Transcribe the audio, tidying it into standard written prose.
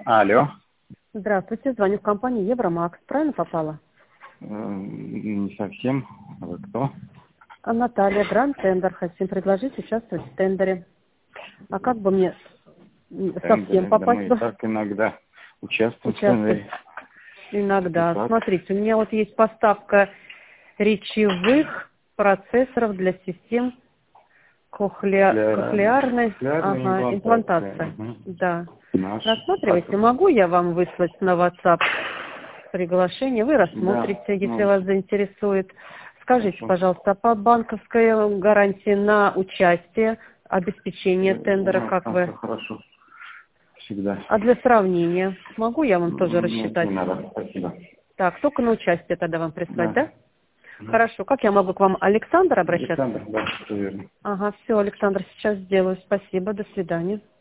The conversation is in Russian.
Алло. Здравствуйте, звоню в компанию Евромакс. Правильно попала? Не совсем. А вы кто? А Наталья, Гранд Тендер. Хотим предложить участвовать в тендере. А как бы мне совсем Да попасть мы и бы? так иногда участвуем в Участвовать тендере. иногда. Итак, Смотрите, у меня вот есть поставка речевых процессоров для систем кохлеарной кохлеарная имплантации. имплантация. Угу. Да. Наш. Рассматривайте. Могу я вам выслать на WhatsApp приглашение? Вы Да. рассмотрите, если Ну, вас заинтересует. Скажите, хорошо. пожалуйста, по банковской гарантии на участие, обеспечение тендера, Ну, как там вы? все хорошо. Всегда. А для сравнения, могу я вам тоже Нет, рассчитать? не надо. Спасибо. Так, только на участие тогда вам прислать, Да. да? Хорошо. Как я могу к вам, Александр, обращаться? Александр, да, все верно. Ага, все, Александр, сейчас сделаю. Спасибо, до свидания.